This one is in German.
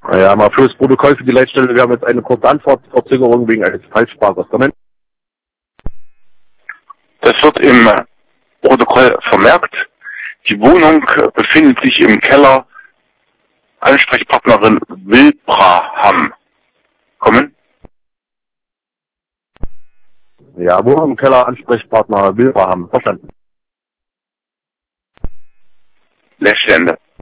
Ja, mal fürs Protokoll für die Leitstelle, wir haben jetzt eine kurze Antwortverzögerung wegen eines Falschsparers. Das wird im Protokoll vermerkt. Die Wohnung befindet sich im Keller. Ansprechpartnerin Wilbraham. Kommen? Ja, wo im Keller Ansprechpartner Wilbraham. Verstanden. Leerstände.